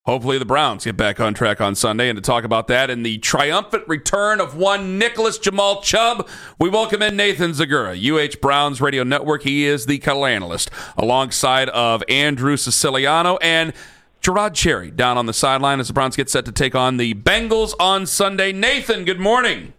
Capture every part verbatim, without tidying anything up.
Hopefully the Browns get back on track on Sunday. And to talk about that and the triumphant return of one Nicholas Jamal Chubb, we welcome in Nathan Zegura, U H Browns Radio Network. He is the color analyst, alongside of Andrew Siciliano and Gerard Cherry down on the sideline as the Browns get set to take on the Bengals on Sunday. Nathan, good morning.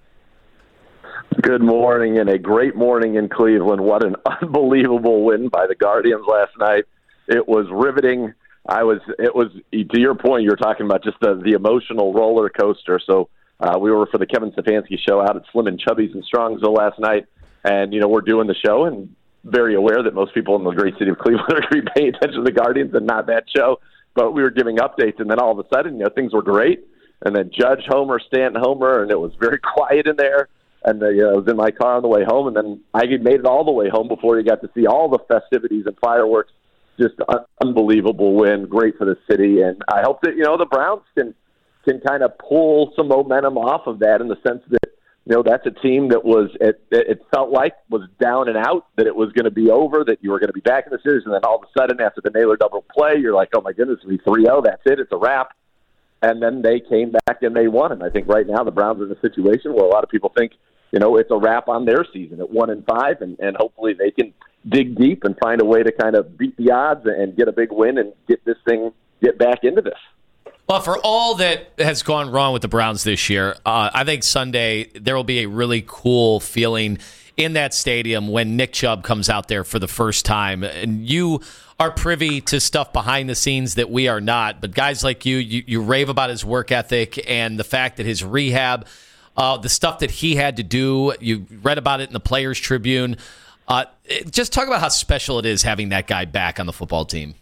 Good morning, and a great morning in Cleveland. What an unbelievable win by the Guardians last night. It was riveting. I was, it was, to your point, you were talking about just the, the emotional roller coaster. So uh, we were for the Kevin Stefanski show out at Slim and Chubby's in Strongsville last night. And, you know, we're doing the show and very aware that most people in the great city of Cleveland are going to be paying attention to the Guardians and not that show. But we were giving updates, and then all of a sudden, you know, things were great. And then Judge Homer, Stanton Homer, and it was very quiet in there. And uh, you know, I was in my car on the way home, and then I made it all the way home before you got to see all the festivities and fireworks. Just an unbelievable win, great for the city, and I hope that, you know, the Browns can can kind of pull some momentum off of that in the sense that, you know, that's a team that was, it, it felt like was down and out, that it was going to be over, that you were going to be back in the series, and then all of a sudden after the Naylor double play, you're like, oh my goodness, we three oh, that's it, it's a wrap. And then they came back and they won, and I think right now the Browns are in a situation where a lot of people think, you know, it's a wrap on their season at one and five, and, and hopefully they can dig deep and find a way to kind of beat the odds and get a big win and get this thing, get back into this. Well, for all that has gone wrong with the Browns this year, uh, I think Sunday there will be a really cool feeling in that stadium when Nick Chubb comes out there for the first time. And you are privy to stuff behind the scenes that we are not. But guys like you, you, you rave about his work ethic and the fact that his rehab, uh, the stuff that he had to do, you read about it in the Players Tribune. Uh, just talk about how special it is having that guy back on the football team.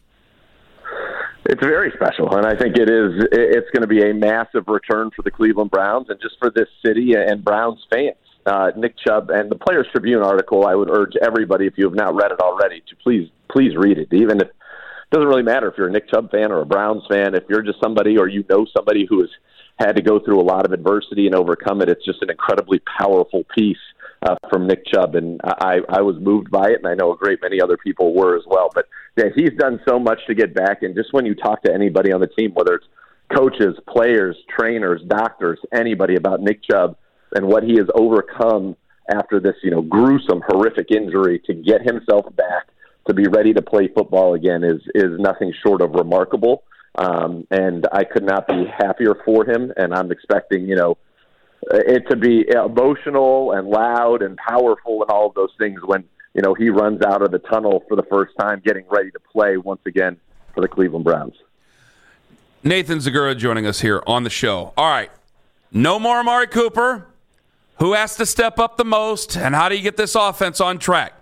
It's very special, and I think it is. It's going to be a massive return for the Cleveland Browns and just for this city and Browns fans. Uh, Nick Chubb and the Players Tribune article, I would urge everybody, if you have not read it already, to please please read it. Even if it doesn't really matter if you're a Nick Chubb fan or a Browns fan, if you're just somebody or you know somebody who has had to go through a lot of adversity and overcome it, it's just an incredibly powerful piece Uh, from Nick Chubb, and I, I was moved by it, and I know a great many other people were as well. But yeah, he's done so much to get back, and just when you talk to anybody on the team, whether it's coaches, players, trainers, doctors, anybody about Nick Chubb and what he has overcome after this, you know, gruesome, horrific injury to get himself back to be ready to play football again is is nothing short of remarkable. Um, and I could not be happier for him, and I'm expecting, you know, it to be emotional and loud and powerful and all of those things when, you know, he runs out of the tunnel for the first time, getting ready to play once again for the Cleveland Browns. Nathan Zegura joining us here on the show. All right, no more Amari Cooper. Who has to step up the most, and how do you get this offense on track?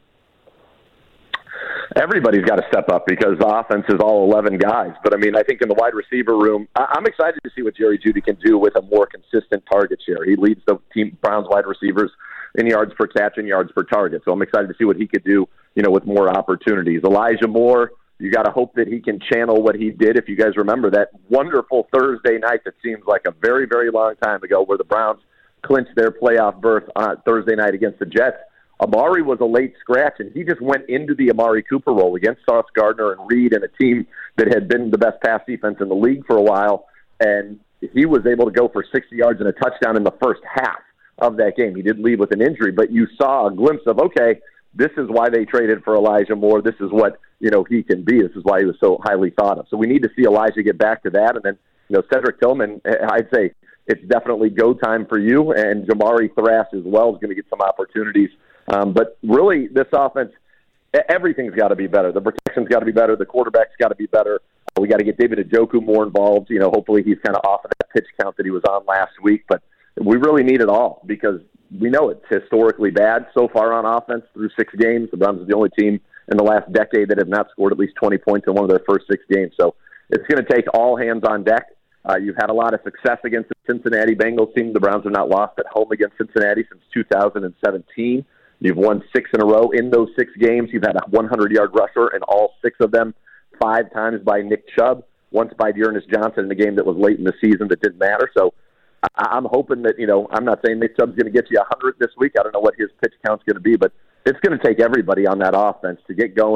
Everybody's got to step up because the offense is all eleven guys. But, I mean, I think in the wide receiver room, I'm excited to see what Jerry Jeudy can do with a more consistent target share. He leads the team Browns wide receivers in yards per catch and yards per target. So I'm excited to see what he could do, you know, with more opportunities. Elijah Moore, you got to hope that he can channel what he did. If you guys remember that wonderful Thursday night that seems like a very, very long time ago where the Browns clinched their playoff berth on Thursday night against the Jets, Amari was a late scratch, and he just went into the Amari Cooper role against Sauce Gardner and Reed and a team that had been the best pass defense in the league for a while, and he was able to go for sixty yards and a touchdown in the first half of that game. He did leave with an injury, but you saw a glimpse of, okay, this is why they traded for Elijah Moore. This is what, you know, he can be. This is why he was so highly thought of. So we need to see Elijah get back to that, and then, you know, Cedric Tillman, I'd say it's definitely go time for you, and Jamari Thrash as well is going to get some opportunities. Um, but really, this offense, everything's got to be better. The protection's got to be better. The quarterback's got to be better. We got to get David Njoku more involved. You know, hopefully he's kind of off of that pitch count that he was on last week. But we really need it all because we know it's historically bad so far on offense through six games. The Browns are the only team in the last decade that have not scored at least twenty points in one of their first six games. So it's going to take all hands on deck. Uh, you've had a lot of success against the Cincinnati Bengals team. The Browns have not lost at home against Cincinnati since two thousand seventeen. You've won six in a row. In those six games, you've had a hundred-yard rusher in all six of them, five times by Nick Chubb, once by Dearness Johnson in a game that was late in the season that didn't matter. So I- I'm hoping that, you know, I'm not saying Nick Chubb's going to get you one hundred this week. I don't know what his pitch count's going to be, but it's going to take everybody on that offense to get going,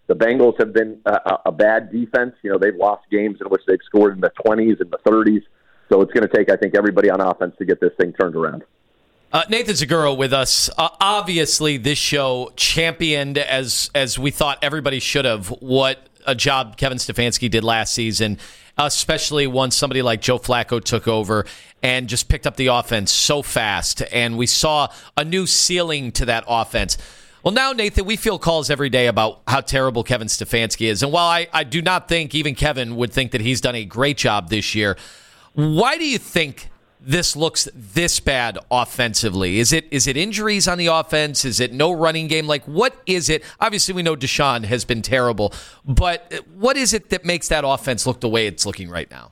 The Bengals have been a, a bad defense. You know, they've lost games in which they've scored in the twenties and the thirties. So it's going to take, I think, everybody on offense to get this thing turned around. Uh, Nathan Zagura with us. Uh, obviously, this show championed, as as we thought everybody should have, what a job Kevin Stefanski did last season, especially once somebody like Joe Flacco took over and just picked up the offense so fast. And we saw a new ceiling to that offense. Well, now, Nathan, we feel calls every day about how terrible Kevin Stefanski is. And while I, I do not think even Kevin would think that he's done a great job this year, why do you think this looks this bad offensively? Is it is it injuries on the offense? Is it no running game? Like, what is it? Obviously, we know Deshaun has been terrible, but what is it that makes that offense look the way it's looking right now?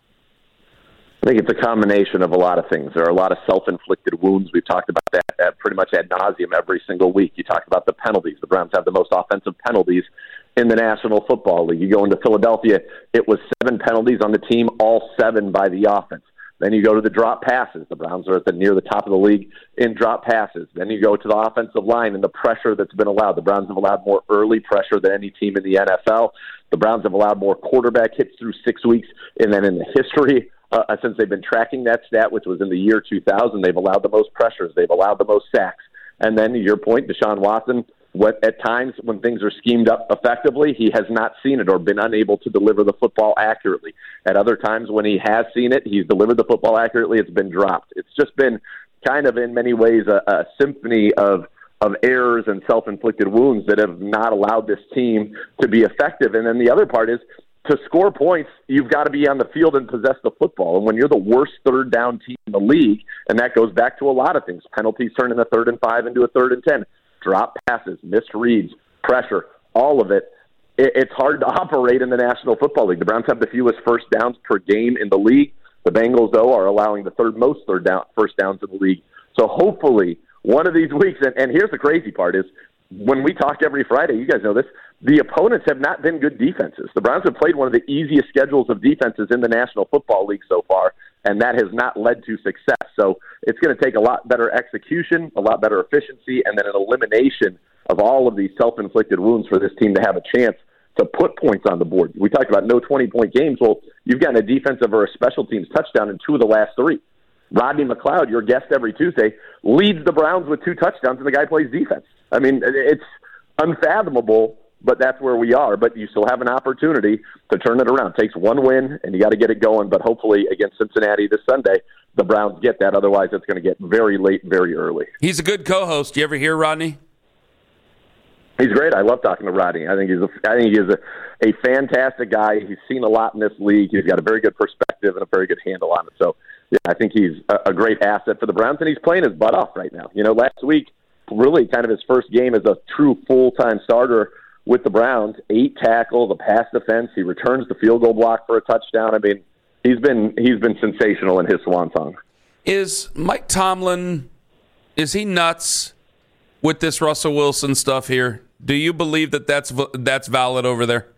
I think it's a combination of a lot of things. There are a lot of self-inflicted wounds. We've talked about that at pretty much ad nauseum every single week. You talked about the penalties. The Browns have the most offensive penalties in the National Football League. You go into Philadelphia, it was seven penalties on the team, all seven by the offense. Then you go to the drop passes. The Browns are at the near the top of the league in drop passes. Then you go to the offensive line and the pressure that's been allowed. The Browns have allowed more early pressure than any team in the N F L. The Browns have allowed more quarterback hits through six weeks. And then in the history, uh, since they've been tracking that stat, which was in the year two thousand, they've allowed the most pressures. They've allowed the most sacks. And then to your point, Deshaun Watson, what at times when things are schemed up effectively, he has not seen it or been unable to deliver the football accurately. At other times when he has seen it, he's delivered the football accurately, it's been dropped. It's just been kind of in many ways a, a symphony of of errors and self-inflicted wounds that have not allowed this team to be effective. And then the other part is, to score points, you've got to be on the field and possess the football. And when you're the worst third down team in the league, and that goes back to a lot of things, penalties turn in a third and five into a third and ten, drop passes, missed reads, pressure, all of it, it, it's hard to operate in the National Football League. The Browns have the fewest first downs per game in the league. The Bengals, though, are allowing the third most third down first downs in the league. So hopefully one of these weeks, and, and here's the crazy part is, when we talk every Friday, you guys know this, the opponents have not been good defenses. The Browns have played one of the easiest schedules of defenses in the National Football League so far, and that has not led to success. So it's going to take a lot better execution, a lot better efficiency, and then an elimination of all of these self-inflicted wounds for this team to have a chance to put points on the board. We talked about no twenty-point games. Well, you've gotten a defensive or a special teams touchdown in two of the last three. Rodney McLeod, your guest every Tuesday, leads the Browns with two touchdowns, and the guy plays defense. I mean, it's unfathomable, but that's where we are. But you still have an opportunity to turn it around. It takes one win, and you got to get it going. But hopefully against Cincinnati this Sunday, the Browns get that. Otherwise, it's going to get very late, very early. He's a good co-host. You ever hear Rodney? He's great. I love talking to Rodney. I think he's a, I think he is a, a fantastic guy. He's seen a lot in this league. He's got a very good perspective and a very good handle on it. So, yeah, I think he's a, a great asset for the Browns, and he's playing his butt off right now. You know, last week, really kind of his first game as a true full-time starter with the Browns, eight tackle, the pass defense. He returns the field goal block for a touchdown. I mean, he's been he's been sensational in his swan song. Is Mike Tomlin, is he nuts with this Russell Wilson stuff here? Do you believe that that's that's valid over there?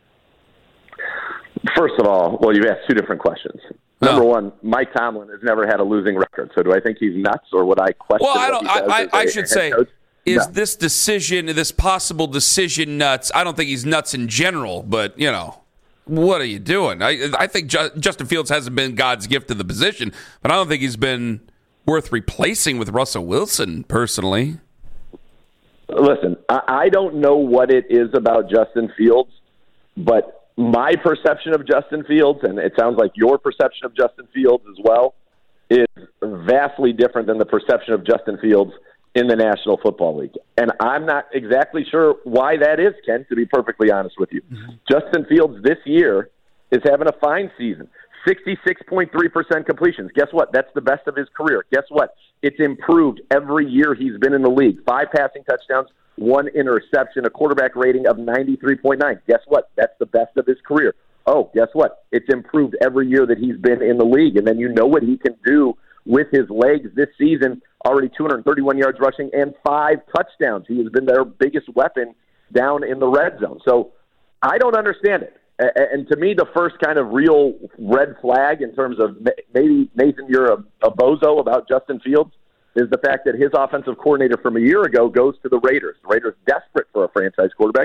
First of all, well, you've asked two different questions. Number oh. one, Mike Tomlin has never had a losing record. So do I think he's nuts, or would I question? Well, I don't. I, I, I should say, coach? is no. this decision, this possible decision, nuts? I don't think he's nuts in general, but you know, what are you doing? I I think Ju- Justin Fields hasn't been God's gift to the position, but I don't think he's been worth replacing with Russell Wilson personally. Listen, I, I don't know what it is about Justin Fields, but my perception of Justin Fields, and it sounds like your perception of Justin Fields as well, is vastly different than the perception of Justin Fields in the National Football League. And I'm not exactly sure why that is, Ken, to be perfectly honest with you. Mm-hmm. Justin Fields this year is having a fine season. sixty-six point three percent completions. Guess what? That's the best of his career. Guess what? It's improved every year he's been in the league. Five passing touchdowns, one interception, a quarterback rating of ninety-three point nine. Guess what? That's the best of his career. Oh, guess what? It's improved every year that he's been in the league. And then you know what he can do with his legs this season. Already two hundred thirty-one yards rushing and five touchdowns. He has been their biggest weapon down in the red zone. So I don't understand it. And to me, the first kind of real red flag in terms of maybe, Nathan, you're a, a bozo about Justin Fields, is the fact that his offensive coordinator from a year ago goes to the Raiders. The Raiders desperate for a franchise quarterback.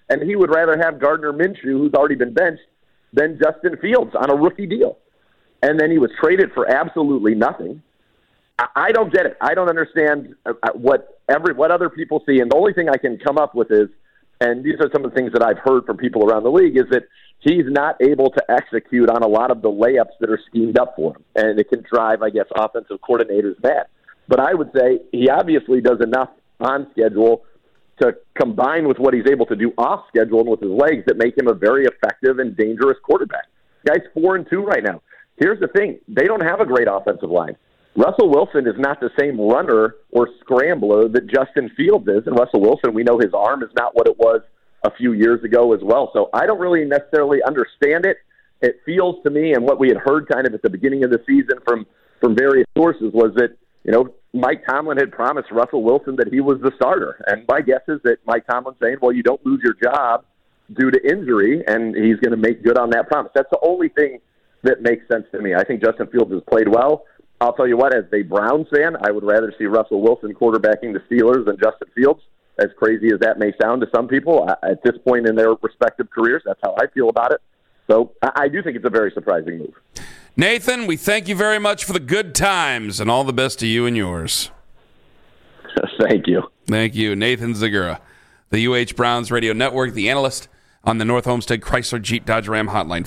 and he would rather have Gardner Minshew, who's already been benched, than Justin Fields on a rookie deal. And then he was traded for absolutely nothing. I, I don't get it. I don't understand what every what other people see. And the only thing I can come up with is, and these are some of the things that I've heard from people around the league, is that he's not able to execute on a lot of the layups that are schemed up for him. And it can drive, I guess, offensive coordinators mad. But I would say he obviously does enough on schedule to combine with what he's able to do off schedule and with his legs that make him a very effective and dangerous quarterback. The guy's four and two right now. Here's the thing. They don't have a great offensive line. Russell Wilson is not the same runner or scrambler that Justin Fields is. And Russell Wilson, we know his arm is not what it was a few years ago as well. So I don't really necessarily understand it. It feels to me, and what we had heard kind of at the beginning of the season from, from various sources, was that, you know, Mike Tomlin had promised Russell Wilson that he was the starter. And my guess is that Mike Tomlin's saying, well, you don't lose your job due to injury, and he's going to make good on that promise. That's the only thing that makes sense to me. I think Justin Fields has played well. I'll tell you what, as a Browns fan, I would rather see Russell Wilson quarterbacking the Steelers than Justin Fields, as crazy as that may sound to some people. At this point in their respective careers, that's how I feel about it. So I do think it's a very surprising move. Nathan, we thank you very much for the good times, and all the best to you and yours. Thank you. Thank you. Nathan Zegura, the U H Browns Radio Network, the analyst on the North Homestead Chrysler Jeep Dodge Ram Hotline.